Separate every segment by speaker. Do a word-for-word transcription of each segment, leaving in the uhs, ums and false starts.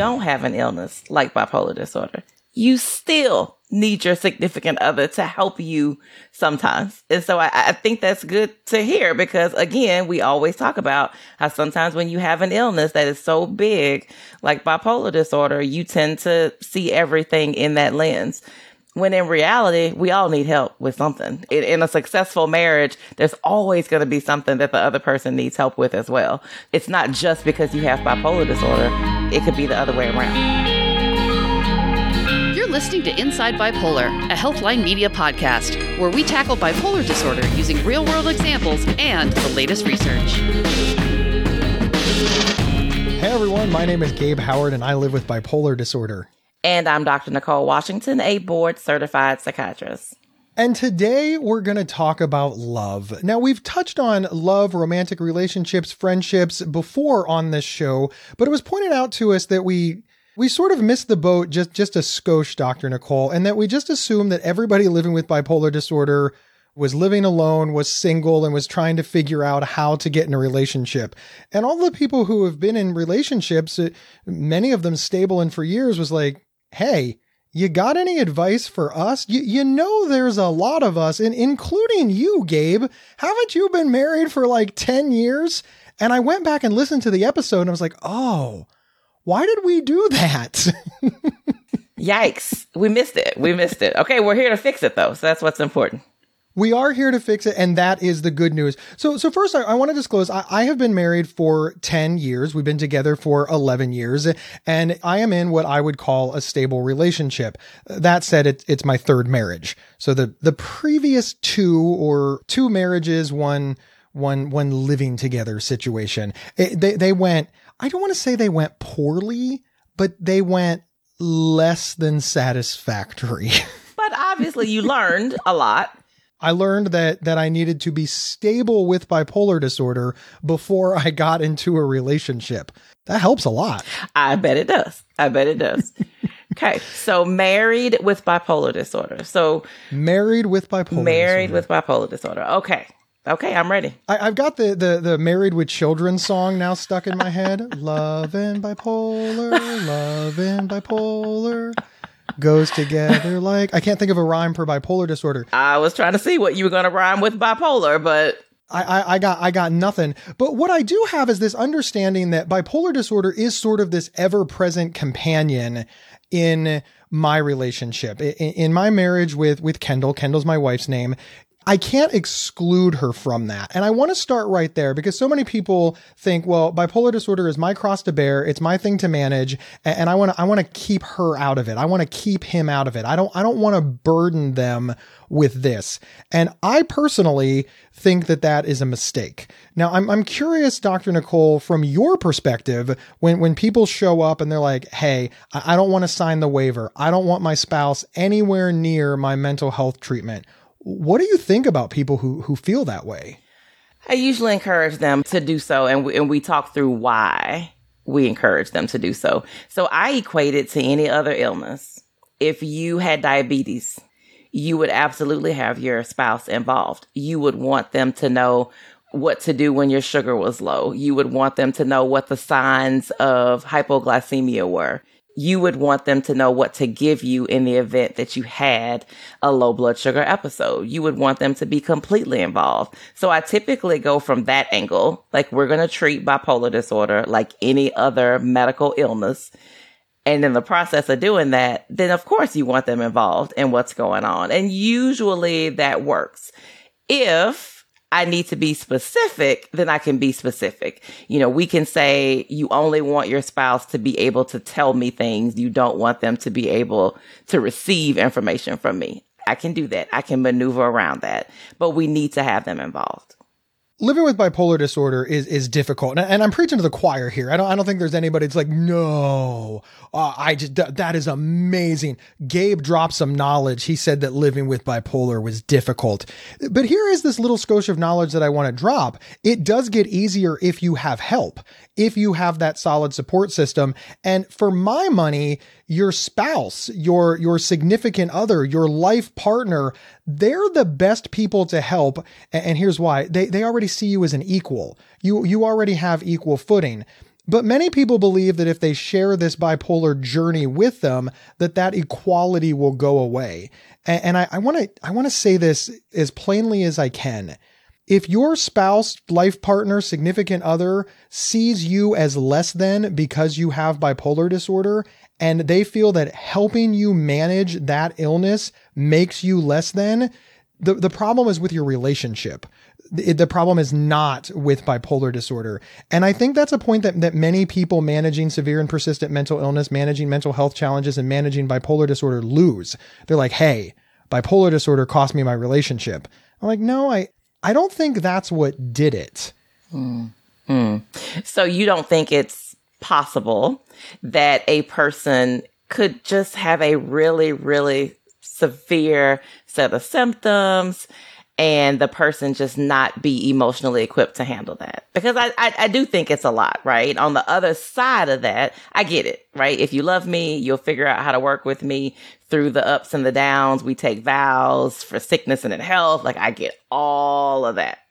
Speaker 1: don't have an illness like bipolar disorder, you still need your significant other to help you sometimes. And so I, I think that's good to hear because, again, we always talk about how sometimes when you have an illness that is so big, like bipolar disorder, you tend to see everything in that lens. When in reality, we all need help with something. In, in a successful marriage, there's always going to be something that the other person needs help with as well. It's not just because you have bipolar disorder. It could be the other way around.
Speaker 2: You're listening to Inside Bipolar, a Healthline Media podcast, where we tackle bipolar disorder using real-world examples and the latest research.
Speaker 3: Hey everyone, my name is Gabe Howard and I live with bipolar disorder.
Speaker 1: And I'm Doctor Nicole Washington, a board-certified psychiatrist.
Speaker 3: And today we're going to talk about love. Now, we've touched on love, romantic relationships, friendships before on this show, but it was pointed out to us that we we sort of missed the boat just, just a skosh, Doctor Nicole, and that we just assumed that everybody living with bipolar disorder was living alone, was single, and was trying to figure out how to get in a relationship. And all the people who have been in relationships, many of them stable and for years, was like, hey, you got any advice for us? You, you know, there's a lot of us, and including you, Gabe. Haven't you been married for like ten years? And I went back and listened to the episode and I was like, oh, why did we do that?
Speaker 1: Yikes. We missed it. We missed it. Okay, we're here to fix it though. So that's what's important.
Speaker 3: We are here to fix it, and that is the good news. So so first, I, I want to disclose, I, I have been married for ten years. We've been together for eleven years, and I am in what I would call a stable relationship. That said, it, it's my third marriage. So the, the previous two or two marriages, one one one living together situation, it, they, they went, I don't want to say they went poorly, but they went less than satisfactory.
Speaker 1: But obviously you learned a lot.
Speaker 3: I learned that that I needed to be stable with bipolar disorder before I got into a relationship. That helps a lot.
Speaker 1: I bet it does. I bet it does. Okay. So married with bipolar disorder. So
Speaker 3: married with bipolar
Speaker 1: married
Speaker 3: disorder.
Speaker 1: with bipolar disorder. Okay. Okay. I'm ready.
Speaker 3: I, I've got the, the, the Married with Children song now stuck in my head. Love and bipolar, love and bipolar. Goes together like, I can't think of a rhyme for bipolar disorder.
Speaker 1: I was trying to see what you were going to rhyme with bipolar, but
Speaker 3: I, I, I got I got nothing. But what I do have is this understanding that bipolar disorder is sort of this ever-present companion in my relationship. In, in my marriage with, with Kendall, Kendall's my wife's name, I can't exclude her from that. And I want to start right there because so many people think, well, bipolar disorder is my cross to bear. It's my thing to manage. And I want to, I want to keep her out of it. I want to keep him out of it. I don't, I don't want to burden them with this. And I personally think that that is a mistake. Now, I'm, I'm curious, Doctor Nicole, from your perspective, when, when people show up and they're like, hey, I, I don't want to sign the waiver. I don't want my spouse anywhere near my mental health treatment. What do you think about people who, who feel that way?
Speaker 1: I usually encourage them to do so, and we, and we talk through why we encourage them to do so. So I equate it to any other illness. If you had diabetes, you would absolutely have your spouse involved. You would want them to know what to do when your sugar was low. You would want them to know what the signs of hypoglycemia were. You would want them to know what to give you in the event that you had a low blood sugar episode. You would want them to be completely involved. So I typically go from that angle, like we're going to treat bipolar disorder like any other medical illness. And in the process of doing that, then of course you want them involved in what's going on. And usually that works. If I need to be specific, then I can be specific. You know, we can say you only want your spouse to be able to tell me things. You don't want them to be able to receive information from me. I can do that. I can maneuver around that, but we need to have them involved.
Speaker 3: Living with bipolar disorder is is difficult. And, and I'm preaching to the choir here. I don't I don't think there's anybody that's like, no, uh, I just, th- that is amazing. Gabe dropped some knowledge. He said that living with bipolar was difficult. But here is this little skosh of knowledge that I want to drop. It does get easier if you have help, if you have that solid support system. And for my money, your spouse, your, your significant other, your life partner, they're the best people to help. And here's why. They, they already see you as an equal. You, you already have equal footing. But many people believe that if they share this bipolar journey with them, that that equality will go away. And, and I, I want to I want to say this as plainly as I can. If your spouse, life partner, significant other sees you as less than because you have bipolar disorder, and they feel that helping you manage that illness makes you less than, the, the problem is with your relationship. The, the problem is not with bipolar disorder. And I think that's a point that, that many people managing severe and persistent mental illness, managing mental health challenges, and managing bipolar disorder lose. They're like, hey, bipolar disorder cost me my relationship. I'm like, no, I, I don't think that's what did it.
Speaker 1: Mm. Mm. So you don't think it's possible that a person could just have a really, really severe set of symptoms and the person just not be emotionally equipped to handle that? Because I, I, I do think it's a lot, right? On the other side of that, I get it, right? If you love me, you'll figure out how to work with me through the ups and the downs. We take vows for sickness and in health. Like, I get all of that.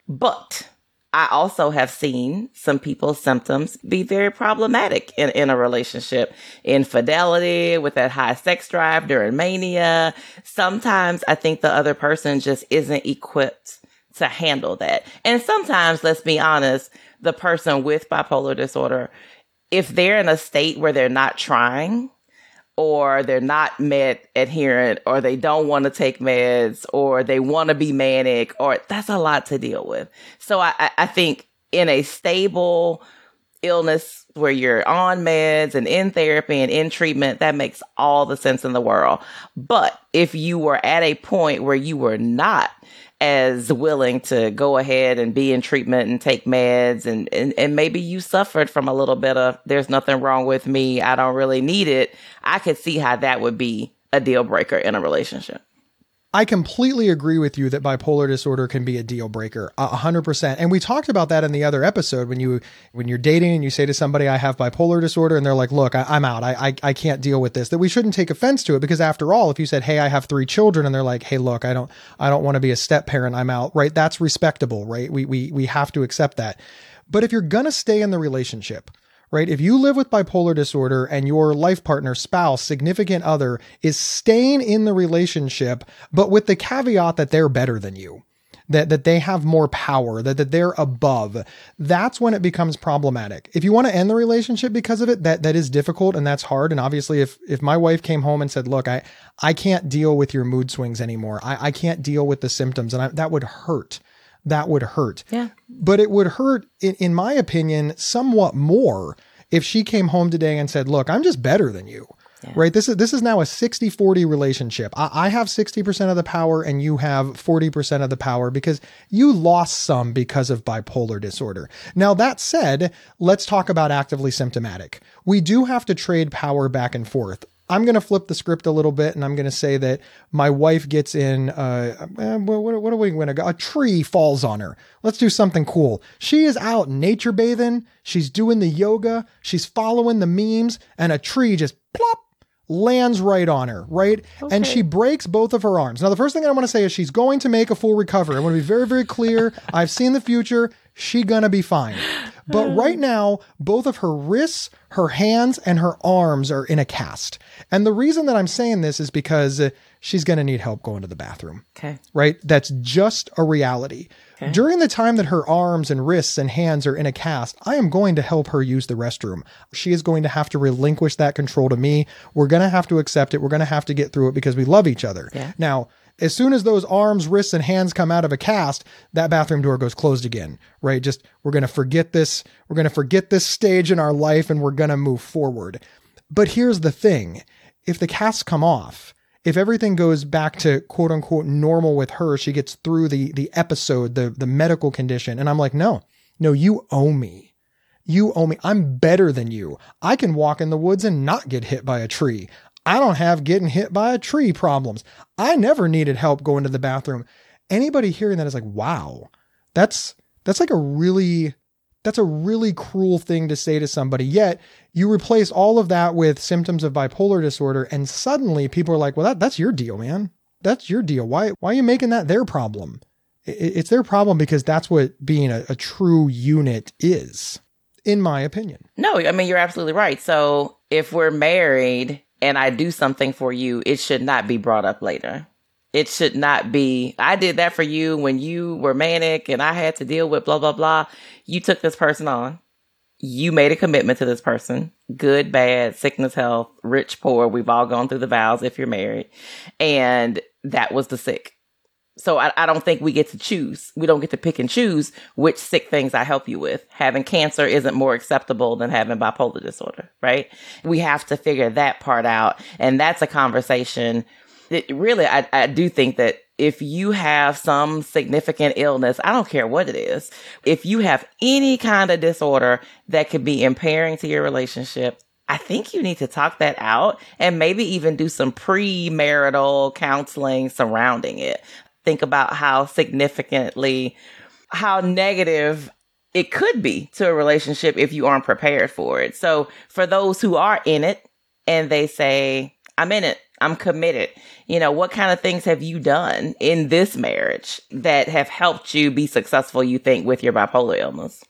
Speaker 1: But I also have seen some people's symptoms be very problematic in, in a relationship. Infidelity, with that high sex drive during mania. Sometimes I think the other person just isn't equipped to handle that. And sometimes, let's be honest, the person with bipolar disorder, if they're in a state where they're not trying, or they're not med adherent, or they don't want to take meds, or they want to be manic, or that's a lot to deal with. So I, I think in a stable illness where you're on meds and in therapy and in treatment, that makes all the sense in the world. But if you were at a point where you were not as willing to go ahead and be in treatment and take meds, and, and, and maybe you suffered from a little bit of, there's nothing wrong with me, I don't really need it, I could see how that would be a deal breaker in a relationship.
Speaker 3: I completely agree with you that bipolar disorder can be a deal breaker, a hundred percent. And we talked about that in the other episode when you, when you're dating and you say to somebody, I have bipolar disorder, and they're like, look, I, I'm out. I, I, I can't deal with this, that we shouldn't take offense to it, because after all, if you said, hey, I have three children, and they're like, hey, look, I don't, I don't want to be a step parent, I'm out, right? That's respectable, right? We, we, we have to accept that. But if you're going to stay in the relationship, right? If you live with bipolar disorder and your life partner, spouse, significant other is staying in the relationship, but with the caveat that they're better than you, that, that they have more power, that, that they're above, that's when it becomes problematic. If you want to end the relationship because of it, that, that is difficult and that's hard. And obviously if, if my wife came home and said, look, I, I can't deal with your mood swings anymore. I, I can't deal with the symptoms, and I, that would hurt. That would hurt.
Speaker 1: Yeah.
Speaker 3: But it would hurt, in, in my opinion, somewhat more if she came home today and said, look, I'm just better than you, yeah. right? This is, this is now a sixty forty relationship. I, I have sixty percent of the power and you have forty percent of the power because you lost some because of bipolar disorder. Now, that said, let's talk about actively symptomatic. We do have to trade power back and forth. I'm going to flip the script a little bit, and I'm going to say that my wife gets in, uh, what, what, what are we going to go? A tree falls on her. Let's do something cool. She is out nature bathing. She's doing the yoga. She's following the memes, and a tree just plop lands right on her, right? Okay. And she breaks both of her arms. Now, the first thing I want to say is she's going to make a full recovery. I want to be very, very clear. I've seen the future. She's going to be fine. But right now, both of her wrists, her hands, and her arms are in a cast. And the reason that I'm saying this is because uh, she's going to need help going to the bathroom.
Speaker 1: Okay.
Speaker 3: Right? That's just a reality. Okay. During the time that her arms and wrists and hands are in a cast, I am going to help her use the restroom. She is going to have to relinquish that control to me. We're going to have to accept it. We're going to have to get through it because we love each other.
Speaker 1: Yeah.
Speaker 3: Now, as soon as those arms, wrists, and hands come out of a cast, that bathroom door goes closed again, right? Just, we're going to forget this. We're going to forget this stage in our life, and we're going to move forward. But here's the thing. If the casts come off, if everything goes back to quote unquote normal with her, she gets through the, the episode, the, the medical condition. And I'm like, no, no, you owe me. You owe me. I'm better than you. I can walk in the woods and not get hit by a tree. I don't have getting hit by a tree problems. I never needed help going to the bathroom. Anybody hearing that is like, wow, that's, that's like a really, that's a really cruel thing to say to somebody. Yet you replace all of that with symptoms of bipolar disorder. And suddenly people are like, well, that, that's your deal, man. That's your deal. Why, why are you making that their problem? It, it's their problem because that's what being a, a true unit is. in my opinion.
Speaker 1: No, I mean, you're absolutely right. So if we're married and I do something for you, it should not be brought up later. It should not be, I did that for you when you were manic and I had to deal with blah, blah, blah. You took this person on. You made a commitment to this person. Good, bad, sickness, health, rich, poor. We've all gone through the vows if you're married. And that was the sick. So I, I don't think we get to choose. We don't get to pick and choose which sick things I help you with. Having cancer isn't more acceptable than having bipolar disorder, right? We have to figure that part out. And that's a conversation. It really, I, I do think that if you have some significant illness, I don't care what it is, if you have any kind of disorder that could be impairing to your relationship, I think you need to talk that out and maybe even do some premarital counseling surrounding it. Think about how significantly, how negative it could be to a relationship if you aren't prepared for it. So for those who are in it and they say, I'm in it, I'm committed. You know, what kind of things have you done in this marriage that have helped you be successful, you think, with your bipolar illness?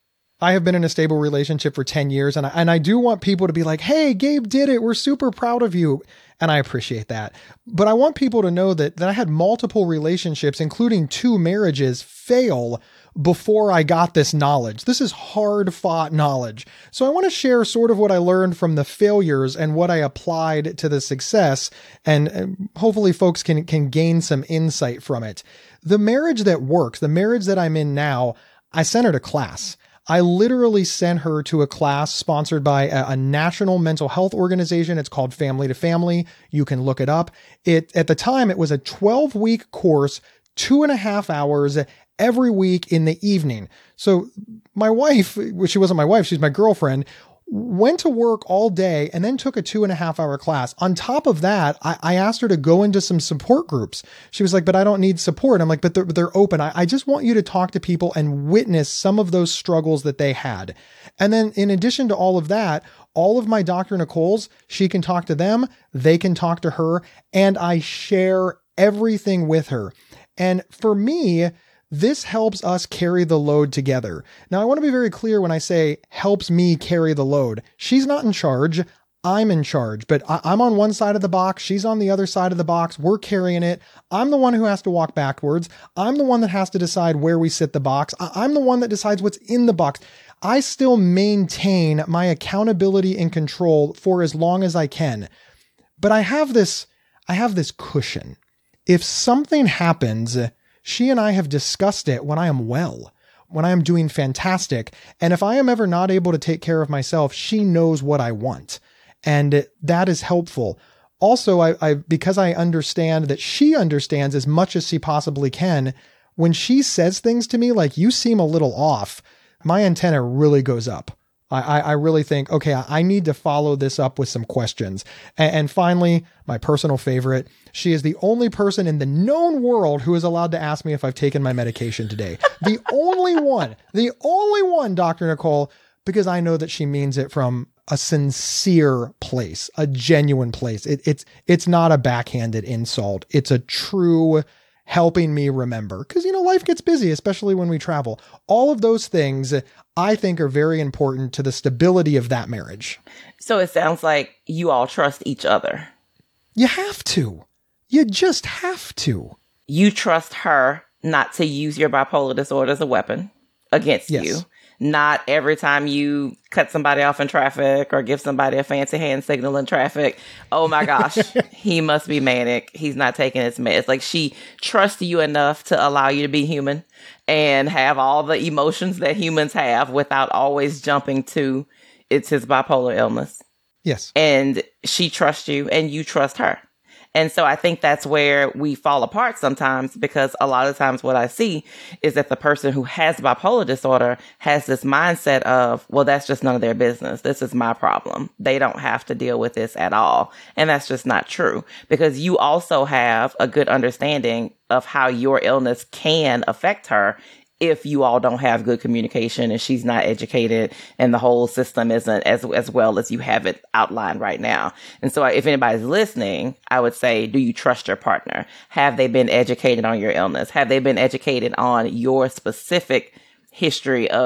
Speaker 3: I have been in a stable relationship for ten years, and I, and I do want people to be like, hey, Gabe did it. We're super proud of you. And I appreciate that. But I want people to know that, that I had multiple relationships, including two marriages, fail before I got this knowledge. This is hard fought knowledge. So I want to share sort of what I learned from the failures and what I applied to the success. And, and hopefully folks can, can gain some insight from it. The marriage that works, the marriage that I'm in now, I sent her to class. I literally sent her to a class sponsored by a, a national mental health organization. It's called Family to Family. You can look it up. It, at the time, it was a twelve week course, two and a half hours every week in the evening. So my wife, well, she wasn't my wife, she's my girlfriend, went to work all day and then took a two and a half hour class. On top of that, I, I asked her to go into some support groups. She was like, but I don't need support. I'm like, but they're, they're open. I, I just want you to talk to people and witness some of those struggles that they had. And then in addition to all of that, all of my Doctor Nicole's, she can talk to them, they can talk to her, and I share everything with her. And for me, this helps us carry the load together. Now, I want to be very clear when I say helps me carry the load. She's not in charge. I'm in charge, but I- I'm on one side of the box. She's on the other side of the box. We're carrying it. I'm the one who has to walk backwards. I'm the one that has to decide where we sit the box. I- I'm the one that decides what's in the box. I still maintain my accountability and control for as long as I can. But I have this, I have this cushion. If something happens, she and I have discussed it when I am well, when I am doing fantastic. And if I am ever not able to take care of myself, she knows what I want. And that is helpful. Also, I, I because I understand that she understands as much as she possibly can, when she says things to me like, you seem a little off, my antenna really goes up. I, I really think, okay, I need to follow this up with some questions. And, and finally, my personal favorite, she is the only person in the known world who is allowed to ask me if I've taken my medication today. The only one, the only one, Doctor Nicole, because I know that she means it from a sincere place, a genuine place. It, it's, it's not a backhanded insult. It's a true helping me remember, because, you know, life gets busy, especially when we travel. All of those things I think are very important to the stability of that marriage.
Speaker 1: So it sounds like you all trust each other.
Speaker 3: You have to. You just have to.
Speaker 1: You trust her not to use your bipolar disorder as a weapon against
Speaker 3: yes.
Speaker 1: you. Not every time you cut somebody off in traffic or give somebody a fancy hand signal in traffic, oh my gosh, he must be manic. He's not taking his meds. Like, she trusts you enough to allow you to be human and have all the emotions that humans have without always jumping to it's his bipolar illness.
Speaker 3: Yes.
Speaker 1: And she trusts you and you trust her. And so I think that's where we fall apart sometimes, because a lot of times what I see is that the person who has bipolar disorder has this mindset of, well, that's just none of their business. This is my problem. They don't have to deal with this at all. And that's just not true, because you also have a good understanding of how your illness can affect her if you all don't have good communication and she's not educated and the whole system isn't as as well as you have it outlined right now. And so if anybody's listening, I would say, do you trust your partner? Have they been educated on your illness? Have they been educated on your specific history of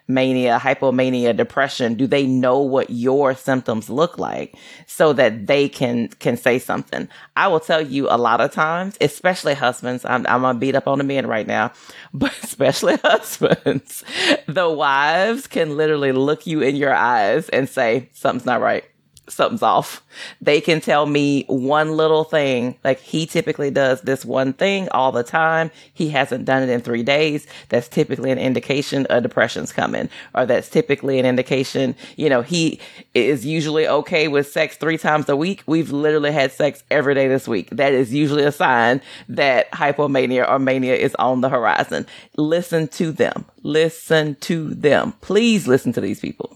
Speaker 1: mania, hypomania, depression, do they know what your symptoms look like so that they can can say something? I will tell you a lot of times, especially husbands, I'm, I'm gonna beat up on the men right now, but especially husbands, the wives can literally look you in your eyes and say, something's not right. Something's off. They can tell me one little thing, like he typically does this one thing all the time. He hasn't done it in three days. That's typically an indication a depression's coming, or that's typically an indication, you know, he is usually okay with sex three times a week. We've literally had sex every day this week. That is usually a sign that hypomania or mania is on the horizon. Listen to them. Listen to them. Please listen to these people.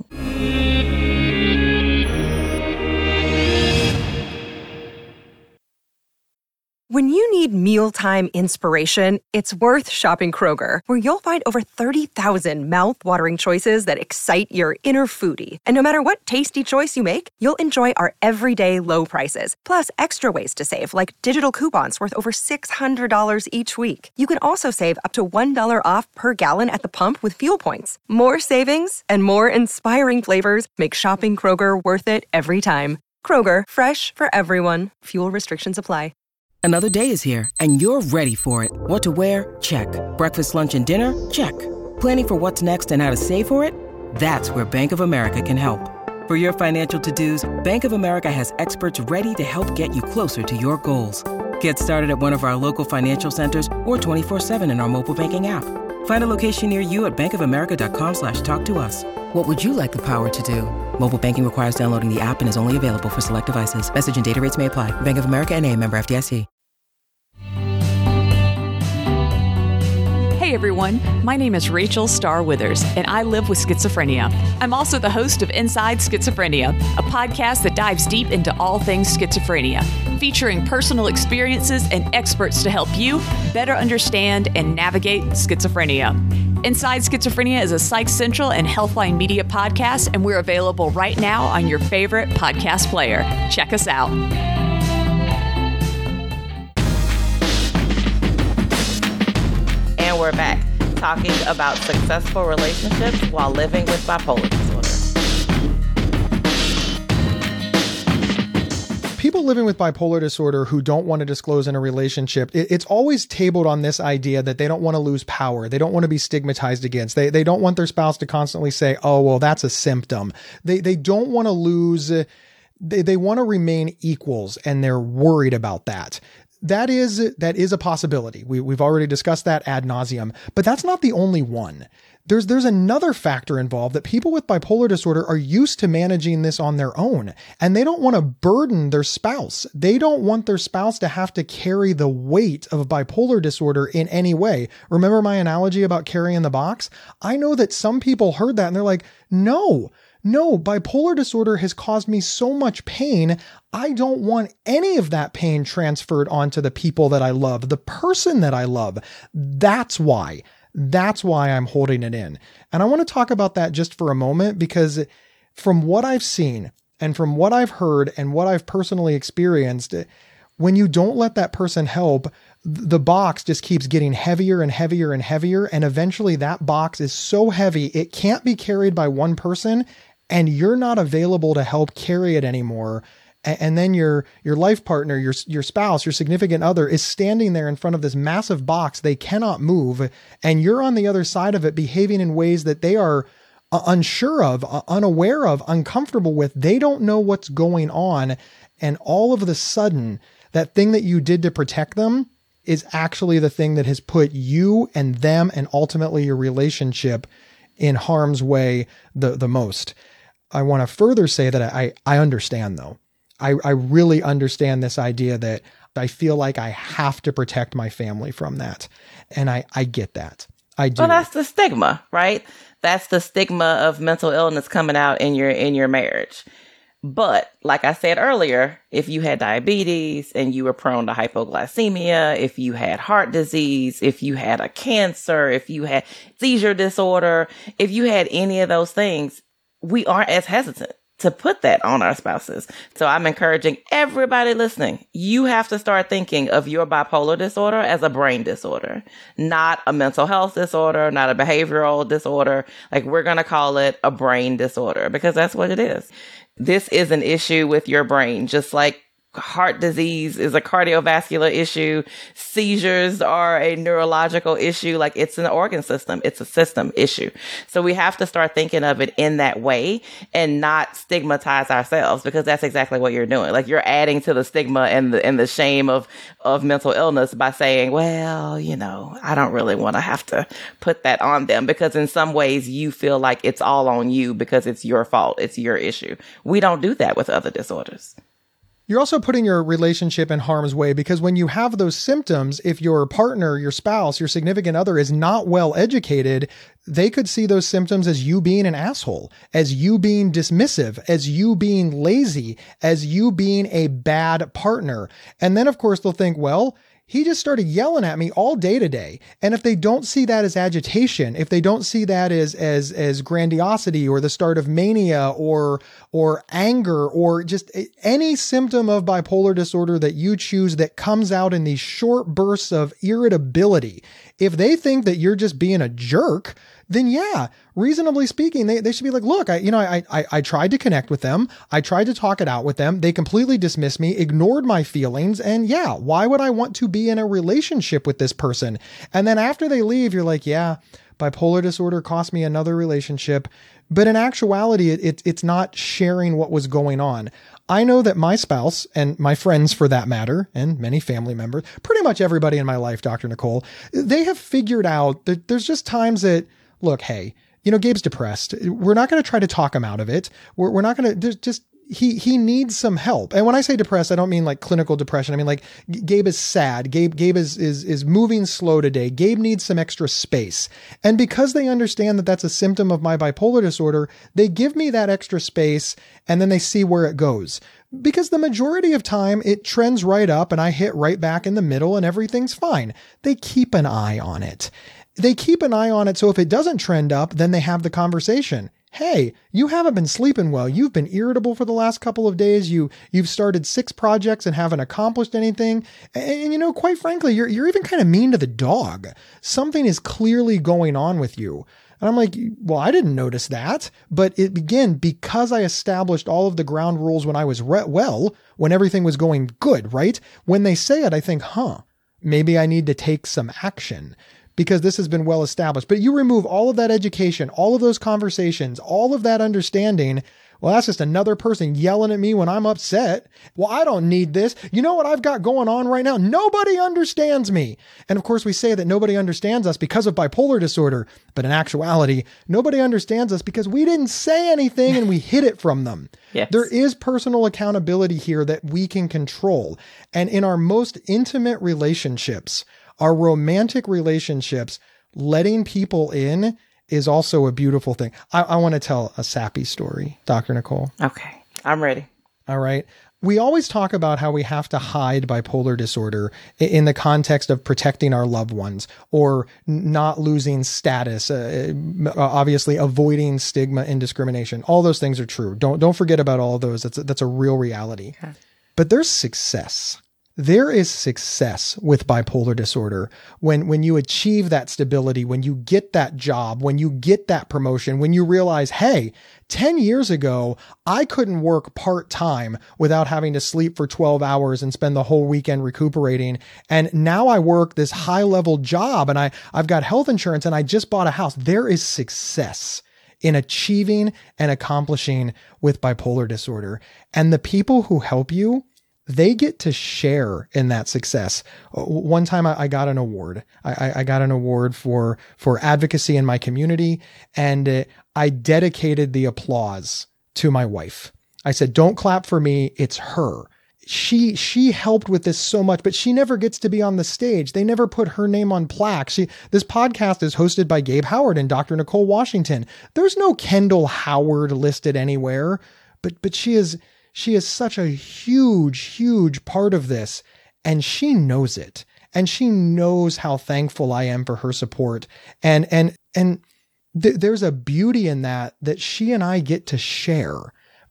Speaker 4: When you need mealtime inspiration, it's worth shopping Kroger, where you'll find over thirty thousand mouth-watering choices that excite your inner foodie. And no matter what tasty choice you make, you'll enjoy our everyday low prices, plus extra ways to save, like digital coupons worth over six hundred dollars each week. You can also save up to one dollar off per gallon at the pump with fuel points. More savings and more inspiring flavors make shopping Kroger worth it every time. Kroger, fresh for everyone. Fuel restrictions apply.
Speaker 5: Another day is here, and you're ready for it. What to wear? Check. Breakfast, lunch, and dinner? Check. Planning for what's next and how to save for it? That's where Bank of America can help. For your financial to-dos, Bank of America has experts ready to help get you closer to your goals. Get started at one of our local financial centers or twenty-four seven in our mobile banking app. Find a location near you at bankofamerica.com slash talk to us. What would you like the power to do? Mobile banking requires downloading the app and is only available for select devices. Message and data rates may apply. Bank of America N A, member F D I C.
Speaker 6: Hey everyone, my name is Rachel Starr Withers, and I live with schizophrenia. I'm also the host of Inside Schizophrenia, a podcast that dives deep into all things schizophrenia, featuring personal experiences and experts to help you better understand and navigate schizophrenia. Inside Schizophrenia is a Psych Central and Healthline Media podcast, and we're available right now on your favorite podcast player. Check us out.
Speaker 1: And we're back talking about successful relationships while living with bipolar disorder.
Speaker 3: People living with bipolar disorder who don't want to disclose in a relationship, it, it's always tabled on this idea that they don't want to lose power. They don't want to be stigmatized against. They they don't want their spouse to constantly say, oh, well, that's a symptom. They they don't want to lose. They, they want to remain equals, and they're worried about that. That is, that is a possibility. We, we've already discussed that ad nauseum, but that's not the only one. There's, there's another factor involved that people with bipolar disorder are used to managing this on their own, and they don't want to burden their spouse. They don't want their spouse to have to carry the weight of bipolar disorder in any way. Remember my analogy about carrying the box? I know that some people heard that and they're like, no, No, bipolar disorder has caused me so much pain. I don't want any of that pain transferred onto the people that I love, the person that I love. That's why. That's why I'm holding it in. And I want to talk about that just for a moment, because from what I've seen and from what I've heard and what I've personally experienced, when you don't let that person help, the box just keeps getting heavier and heavier and heavier. And eventually that box is so heavy, it can't be carried by one person, and you're not available to help carry it anymore. And then your, your life partner, your, your spouse, your significant other is standing there in front of this massive box they cannot move. And you're on the other side of it, behaving in ways that they are unsure of, unaware of, uncomfortable with. They don't know what's going on. And all of a sudden, that thing that you did to protect them is actually the thing that has put you and them and ultimately your relationship in harm's way the, the most. I want to further say that I, I understand though. I, I really understand this idea that I feel like I have to protect my family from that. And I, I get that. I do.
Speaker 1: Well, that's the stigma, right? That's the stigma of mental illness coming out in your, in your marriage. But like I said earlier, if you had diabetes and you were prone to hypoglycemia, if you had heart disease, if you had a cancer, if you had seizure disorder, if you had any of those things, we aren't as hesitant. to put that on our spouses. So I'm encouraging everybody listening. You have to start thinking of your bipolar disorder as a brain disorder, not a mental health disorder, not a behavioral disorder. Like, we're going to call it a brain disorder because that's what it is. This is an issue with your brain, just like heart disease is a cardiovascular issue. Seizures are a neurological issue. Like, it's an organ system. It's a system issue. So we have to start thinking of it in that way and not stigmatize ourselves, because that's exactly what you're doing. Like, you're adding to the stigma and the, and the shame of, of mental illness by saying, well, you know, I don't really want to have to put that on them, because in some ways you feel like it's all on you because it's your fault. It's your issue. We don't do that with other disorders.
Speaker 3: You're also putting your relationship in harm's way, because when you have those symptoms, if your partner, your spouse, your significant other is not well educated, they could see those symptoms as you being an asshole, as you being dismissive, as you being lazy, as you being a bad partner. And then, of course, they'll think, well, he just started yelling at me all day today. And if they don't see that as agitation, if they don't see that as, as, as grandiosity or the start of mania or, or anger or just any symptom of bipolar disorder that you choose that comes out in these short bursts of irritability, if they think that you're just being a jerk, then yeah, reasonably speaking, they, they should be like, look, I, you know, I, I, I tried to connect with them. I tried to talk it out with them. They completely dismissed me, ignored my feelings. And yeah, why would I want to be in a relationship with this person? And then after they leave, you're like, yeah, bipolar disorder cost me another relationship. But in actuality, it, it, it's not sharing what was going on. I know that my spouse and my friends, for that matter, and many family members, pretty much everybody in my life, Doctor Nicole, they have figured out that there's just times that, look, hey, you know, Gabe's depressed. We're not going to try to talk him out of it. We're, we're not going to just, he, he needs some help. And when I say depressed, I don't mean like clinical depression. I mean, like, Gabe is sad. Gabe, Gabe is, is, is moving slow today. Gabe needs some extra space. And because they understand that that's a symptom of my bipolar disorder, they give me that extra space and then they see where it goes. Because the majority of time it trends right up and I hit right back in the middle and everything's fine. They keep an eye on it. They keep an eye on it. So if it doesn't trend up, then they have the conversation. Hey, you haven't been sleeping well. You've been irritable for the last couple of days. You, you've started six projects and haven't accomplished anything. And, and you know, quite frankly, you're, you're even kind of mean to the dog. Something is clearly going on with you. And I'm like, well, I didn't notice that. But it again, because I established all of the ground rules when I was re- well, when everything was going good, right? When they say it, I think, huh, maybe I need to take some action, because this has been well established. But you remove all of that education, all of those conversations, all of that understanding. Well, that's just another person yelling at me when I'm upset. Well, I don't need this. You know what I've got going on right now? Nobody understands me. And of course, we say that nobody understands us because of bipolar disorder. But in actuality, nobody understands us because we didn't say anything and we hid it from them. Yes. There is personal accountability here that we can control. And in our most intimate relationships, our romantic relationships, letting people in is also a beautiful thing. I, I want to tell a sappy story, Doctor Nicole.
Speaker 1: Okay, I'm ready.
Speaker 3: All right. We always talk about how we have to hide bipolar disorder in the context of protecting our loved ones or not losing status, uh, obviously avoiding stigma and discrimination. All those things are true. Don't, don't forget about all of those. That's a, that's a real reality. Okay. But there's success. There is success with bipolar disorder when, when you achieve that stability, when you get that job, when you get that promotion, when you realize, hey, ten years ago, I couldn't work part-time without having to sleep for twelve hours and spend the whole weekend recuperating. And now I work this high-level job and I, I've got health insurance and I just bought a house. There is success in achieving and accomplishing with bipolar disorder. And the people who help you, they get to share in that success. One time I, I got an award. I, I got an award for, for advocacy in my community. And uh, I dedicated the applause to my wife. I said, don't clap for me. It's her. She, she helped with this so much, but she never gets to be on the stage. They never put her name on plaques. She, this podcast is hosted by Gabe Howard and Doctor Nicole Washington. There's no Kendall Howard listed anywhere, but, but she is, She is such a huge, huge part of this, and she knows it. And she knows how thankful I am for her support. And, and, and th- there's a beauty in that, that she and I get to share.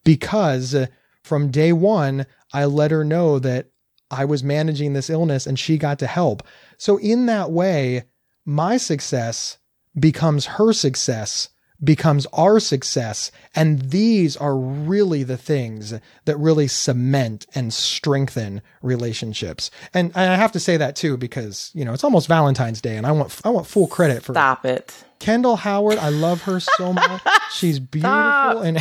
Speaker 3: because from day one, I let her know that I was managing this illness and she got to help. So in that way, my success becomes her success, becomes our success. And these are really the things that really cement and strengthen relationships. And, and I have to say that too, because, you know, it's almost Valentine's Day and I want, I want full credit for
Speaker 1: Stop it.
Speaker 3: Kendall Howard. I love her so much. She's beautiful.
Speaker 1: Stop.
Speaker 3: And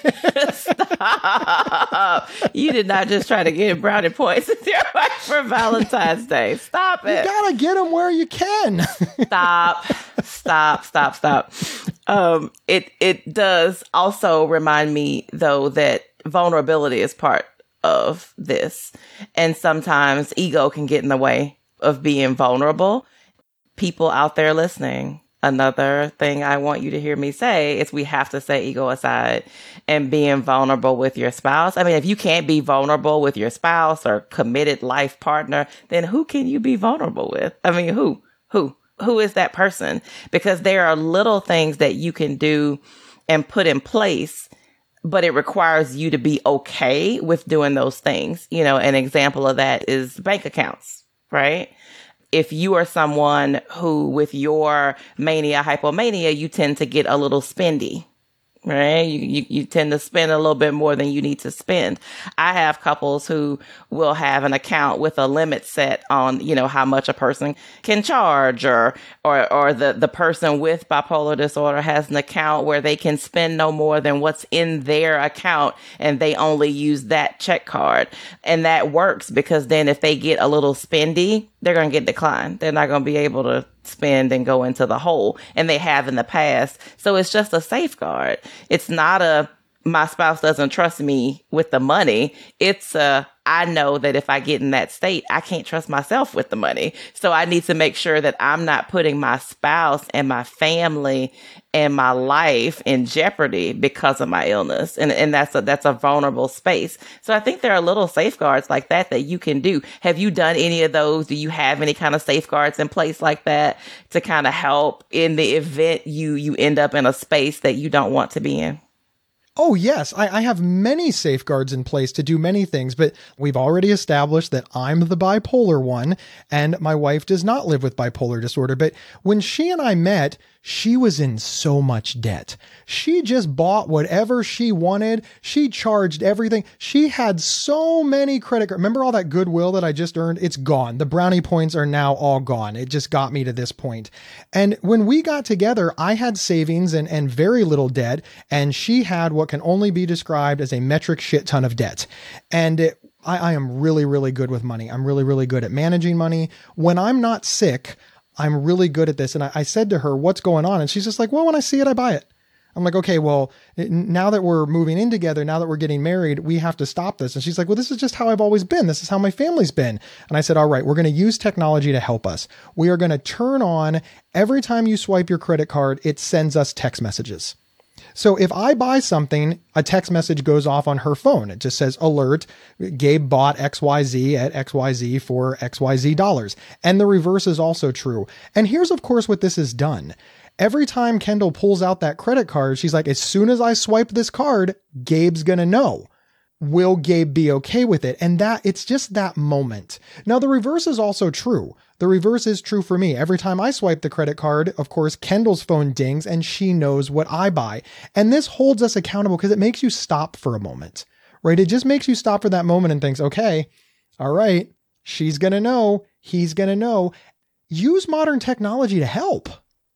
Speaker 1: Stop. You did not just try to get brownie points with your wife for Valentine's Day. Stop it.
Speaker 3: You gotta get them where you can.
Speaker 1: Stop. Stop. Stop. Stop. Um, it it does also remind me, though, that vulnerability is part of this. And sometimes ego can get in the way of being vulnerable. People out there listening, another thing I want you to hear me say is we have to set ego aside and being vulnerable with your spouse. I mean, if you can't be vulnerable with your spouse or committed life partner, then who can you be vulnerable with? I mean, who? Who? Who is that person? Because there are little things that you can do and put in place, but it requires you to be okay with doing those things. You know, an example of that is bank accounts, right? If you are someone who, with your mania, hypomania, you tend to get a little spendy, right? You, you you tend to spend a little bit more than you need to spend. I have couples who will have an account with a limit set on, you know, how much a person can charge, or or or the, the person with bipolar disorder has an account where they can spend no more than what's in their account, and they only use that check card. And that works because then if they get a little spendy, they're going to get declined. They're not going to be able to spend and go into the hole, and they have in the past. So it's just a safeguard. It's not a, my spouse doesn't trust me with the money. It's a, I know that if I get in that state, I can't trust myself with the money. So I need to make sure that I'm not putting my spouse and my family and my life in jeopardy because of my illness. And, and that's a, that's a vulnerable space. So I think there are little safeguards like that that you can do. Have you done any of those? Do you have any kind of safeguards in place like that to kind of help in the event you, you end up in a space that you don't want to be in?
Speaker 3: Oh, yes. I, I have many safeguards in place to do many things, but we've already established that I'm the bipolar one and my wife does not live with bipolar disorder. But when she and I met, she was in so much debt. She just bought whatever she wanted. She charged everything. She had so many credit cards. Remember all that goodwill that I just earned? It's gone. The brownie points are now all gone. It just got me to this point. And when we got together, I had savings and, and very little debt. And she had what can only be described as a metric shit ton of debt. And it, I, I am really, really good with money. I'm really, really good at managing money. When I'm not sick, I'm really good at this. And I, I said to her, what's going on? And she's just like, well, when I see it, I buy it. I'm like, okay, well, now that we're moving in together, now that we're getting married, we have to stop this. And she's like, well, this is just how I've always been. This is how my family's been. And I said, all right, we're going to use technology to help us. We are going to turn on every time you swipe your credit card, it sends us text messages. So if I buy something, a text message goes off on her phone. It just says, alert, Gabe bought X Y Z at X Y Z for X Y Z dollars. And the reverse is also true. And here's, of course, what this has done. Every time Kendall pulls out that credit card, she's like, as soon as I swipe this card, Gabe's going to know. Will Gabe be okay with it? And that it's just that moment. Now, the reverse is also true. The reverse is true for me. Every time I swipe the credit card, of course, Kendall's phone dings and she knows what I buy. And this holds us accountable because it makes you stop for a moment, right? It just makes you stop for that moment and thinks, okay, all right, she's going to know, he's going to know. Use modern technology to help.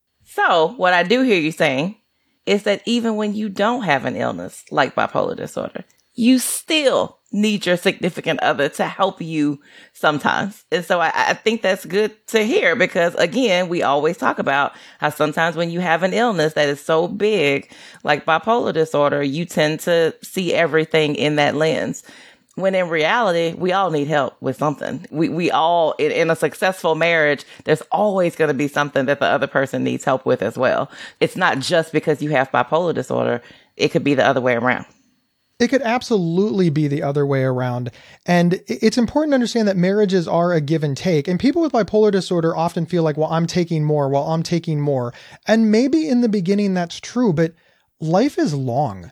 Speaker 1: So what I do hear you saying is that even when you don't have an illness like bipolar disorder, you still need your significant other to help you sometimes. And so I, I think that's good to hear because, again, we always talk about how sometimes when you have an illness that is so big, like bipolar disorder, you tend to see everything in that lens. When in reality, we all need help with something. We we all, in, in a successful marriage, there's always going to be something that the other person needs help with as well. It's not just because you have bipolar disorder. It could be the other way around.
Speaker 3: It could absolutely be the other way around. And it's important to understand that marriages are a give and take. And people with bipolar disorder often feel like, well, I'm taking more, well, I'm taking more. And maybe in the beginning that's true, but life is long.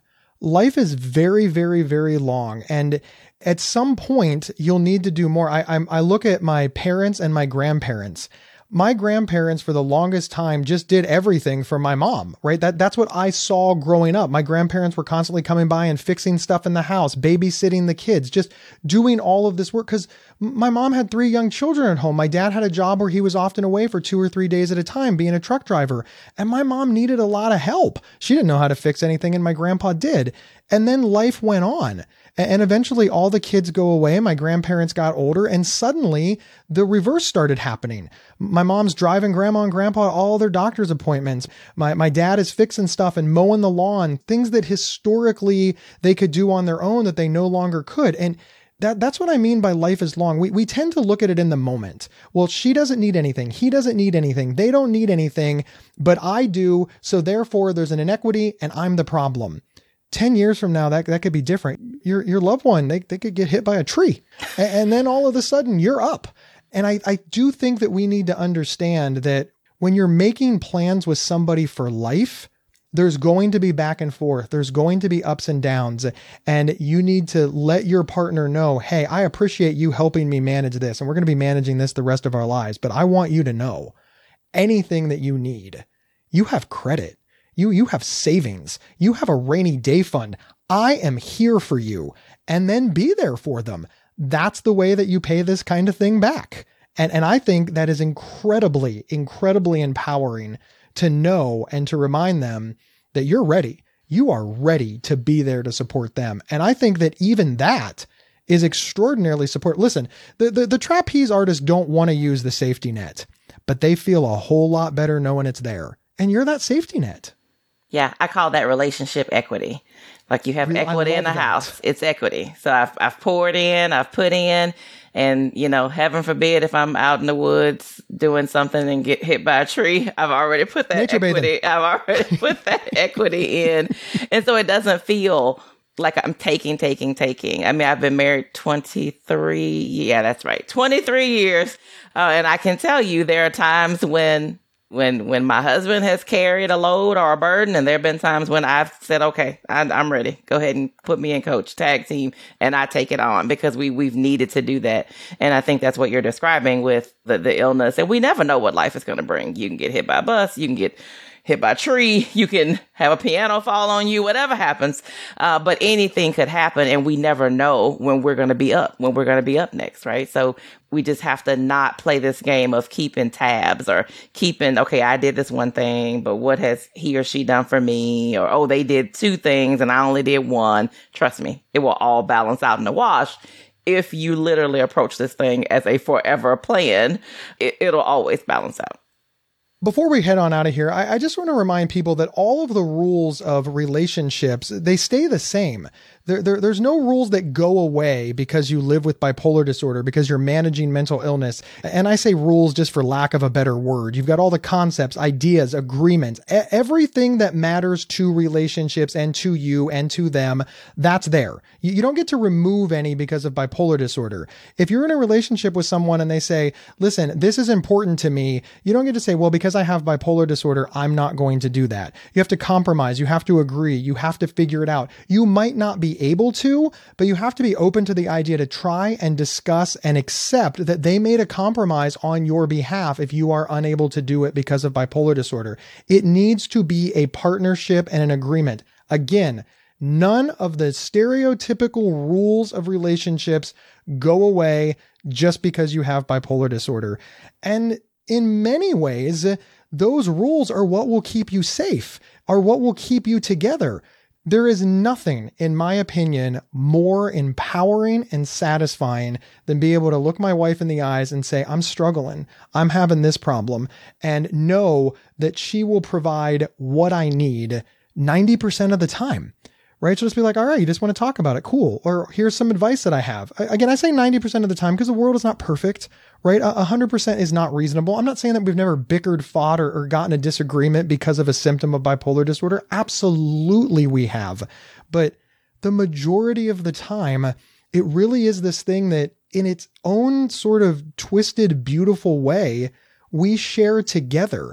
Speaker 3: life is very, very, very long. And at some point, you'll need to do more. I, I, I look at my parents and my grandparents. My grandparents for the longest time just did everything for my mom, right? That that's what I saw growing up. My grandparents were constantly coming by and fixing stuff in the house, babysitting the kids, just doing all of this work. Cause my mom had three young children at home. My dad had a job where he was often away for two or three days at a time being a truck driver. And my mom needed a lot of help. She didn't know how to fix anything and my grandpa did. And then life went on. And eventually all the kids go away. My grandparents got older and suddenly the reverse started happening. My mom's driving grandma and grandpa to all their doctor's appointments. My, my dad is fixing stuff and mowing the lawn, things that historically they could do on their own that they no longer could. And that, that's what I mean by life is long. We, we tend to look at it in the moment. Well, she doesn't need anything. He doesn't need anything. They don't need anything, but I do. So therefore there's an inequity and I'm the problem. ten years from now, that, that could be different. Your, your loved one, they, they could get hit by a tree and, and then all of a sudden you're up. And I, I do think that we need to understand that when you're making plans with somebody for life, there's going to be back and forth. There's going to be ups and downs, and you need to let your partner know, hey, I appreciate you helping me manage this. And we're going to be managing this the rest of our lives, but I want you to know anything that you need, you have credit. You, you have savings. You have a rainy day fund. I am here for you, and then be there for them. That's the way that you pay this kind of thing back. And, and I think that is incredibly, incredibly empowering to know and to remind them that you're ready. You are ready to be there to support them. And I think that even that is extraordinarily support. Listen, the, the, the trapeze artists don't want to use the safety net, but they feel a whole lot better knowing it's there. And you're that safety net.
Speaker 1: Yeah, I call that relationship equity. Like you have really, equity in the that. house. It's equity. So I've I've poured in, I've put in, and, you know, heaven forbid if I'm out in the woods doing something and get hit by a tree, I've already put that Nature equity. Bathing. I've already put that equity in. And so it doesn't feel like I'm taking, taking, taking. I mean, I've been married twenty-three. Yeah, that's right. twenty-three years. Uh, and I can tell you there are times when When when my husband has carried a load or a burden, and there have been times when I've said, okay, I, I'm ready. Go ahead and put me in coach, tag team, and I take it on because we, we've needed to do that. And I think that's what you're describing with the, the illness. And we never know what life is going to bring. You can get hit by a bus. You can get hit by a tree. You can have a piano fall on you, whatever happens. Uh, but anything could happen, and we never know when we're going to be up, when we're going to be up next, right? So we just have to not play this game of keeping tabs or keeping, okay, I did this one thing, but what has he or she done for me? Or, oh, they did two things and I only did one. Trust me, it will all balance out in the wash. If you literally approach this thing as a forever plan, it, it'll always balance out.
Speaker 3: Before we head on out of here, I, I just want to remind people that all of the rules of relationships, they stay the same. There, there, there's no rules that go away because you live with bipolar disorder, because you're managing mental illness. And I say rules just for lack of a better word. You've got all the concepts, ideas, agreements, e- everything that matters to relationships and to you and to them, that's there. You, you don't get to remove any because of bipolar disorder. If you're in a relationship with someone and they say, listen, this is important to me, you don't get to say, well, because I have bipolar disorder, I'm not going to do that. You have to compromise. You have to agree. You have to figure it out. You might not be able to, but you have to be open to the idea to try and discuss and accept that they made a compromise on your behalf if you are unable to do it because of bipolar disorder. It needs to be a partnership and an agreement. Again, none of the stereotypical rules of relationships go away just because you have bipolar disorder. And in many ways, those rules are what will keep you safe, are what will keep you together. There is nothing, in my opinion, more empowering and satisfying than be able to look my wife in the eyes and say, I'm struggling, I'm having this problem, and know that she will provide what I need ninety percent of the time. Right? She'll just be like, all right, you just want to talk about it. Cool. Or here's some advice that I have. Again, I say ninety percent of the time because the world is not perfect, right? A hundred percent is not reasonable. I'm not saying that we've never bickered, fought, or, or gotten a disagreement because of a symptom of bipolar disorder. Absolutely we have. But the majority of the time, it really is this thing that in its own sort of twisted, beautiful way, we share together.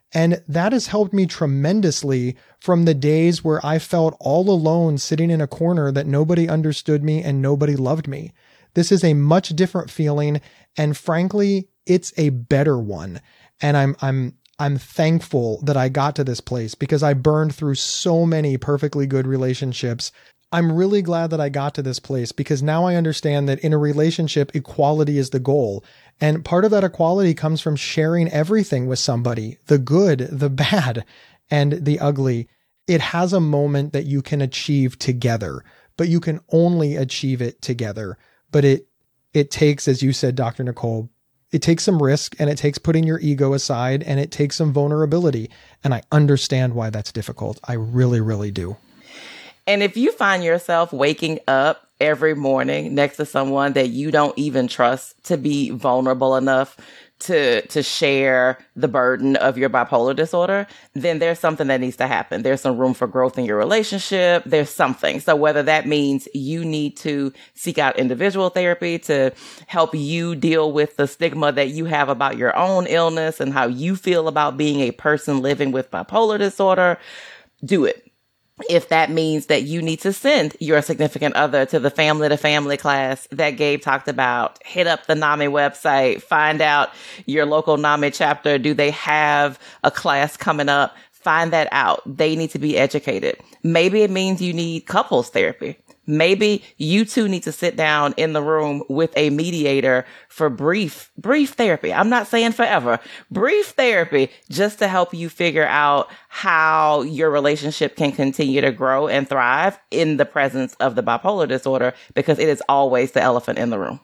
Speaker 3: And that has helped me tremendously from the days where I felt all alone sitting in a corner that nobody understood me and nobody loved me. This is a much different feeling. And frankly, it's a better one. And I'm, I'm, I'm thankful that I got to this place because I burned through so many perfectly good relationships. I'm really glad that I got to this place because now I understand that in a relationship, equality is the goal. And part of that equality comes from sharing everything with somebody, the good, the bad, and the ugly. It has a moment that you can achieve together, but you can only achieve it together. But it, it takes, as you said, Doctor Nicole, it takes some risk and it takes putting your ego aside and it takes some vulnerability. And I understand why that's difficult. I really, really do.
Speaker 1: And if you find yourself waking up every morning next to someone that you don't even trust to be vulnerable enough to to share the burden of your bipolar disorder, then there's something that needs to happen. There's some room for growth in your relationship. There's something. So whether that means you need to seek out individual therapy to help you deal with the stigma that you have about your own illness and how you feel about being a person living with bipolar disorder, do it. If that means that you need to send your significant other to the family to family class that Gabe talked about, hit up the NAMI website, find out your local NAMI chapter. Do they have a class coming up? Find that out. They need to be educated. Maybe it means you need couples therapy. Maybe you two need to sit down in the room with a mediator for brief, brief therapy. I'm not saying forever, brief therapy, just to help you figure out how your relationship can continue to grow and thrive in the presence of the bipolar disorder, because it is always the elephant in the room.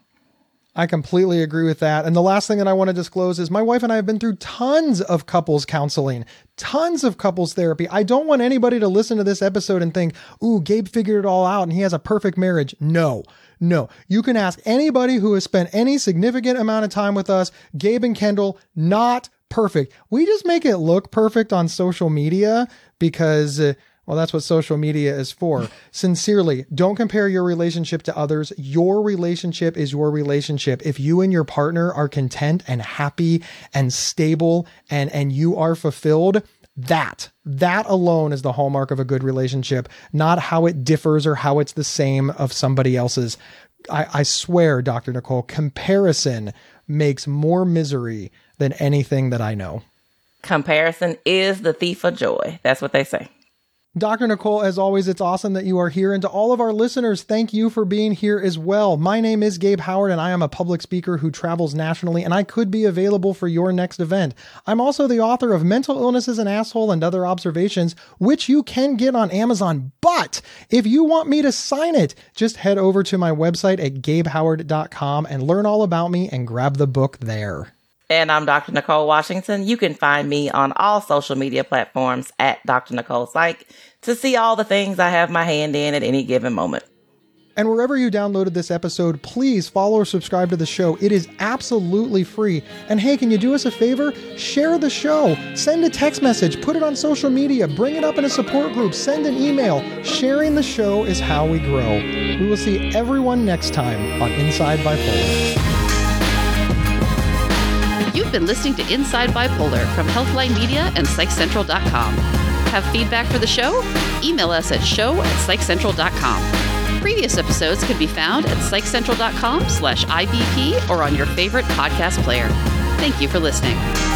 Speaker 3: I completely agree with that. And the last thing that I want to disclose is my wife and I have been through tons of couples counseling, tons of couples therapy. I don't want anybody to listen to this episode and think, ooh, Gabe figured it all out and he has a perfect marriage. No, no. You can ask anybody who has spent any significant amount of time with us. Gabe and Kendall, not perfect. We just make it look perfect on social media because uh, well, that's what social media is for. Sincerely, don't compare your relationship to others. Your relationship is your relationship. If you and your partner are content and happy and stable and, and you are fulfilled, that, that alone is the hallmark of a good relationship, not how it differs or how it's the same of somebody else's. I, I swear, Doctor Nicole, comparison makes more misery than anything that I know.
Speaker 1: Comparison is the thief of joy. That's what they say.
Speaker 3: Doctor Nicole, as always, it's awesome that you are here. And to all of our listeners, thank you for being here as well. My name is Gabe Howard, and I am a public speaker who travels nationally, and I could be available for your next event. I'm also the author of Mental Illness is an Asshole and Other Observations, which you can get on Amazon. But if you want me to sign it, just head over to my website at gabe howard dot com and learn all about me and grab the book there.
Speaker 1: And I'm Doctor Nicole Washington. You can find me on all social media platforms at Doctor Nicole Psych to see all the things I have my hand in at any given moment.
Speaker 3: And wherever you downloaded this episode, please follow or subscribe to the show. It is absolutely free. And hey, can you do us a favor? Share the show. Send a text message. Put it on social media. Bring it up in a support group. Send an email. Sharing the show is how we grow. We will see everyone next time on Inside Bipolar.
Speaker 2: You've been listening to Inside Bipolar from Healthline Media and Psych Central dot com. Have feedback for the show? Email us at show at Psych Central dot com. Previous episodes can be found at Psych Central dot com slash I B P or on your favorite podcast player. Thank you for listening.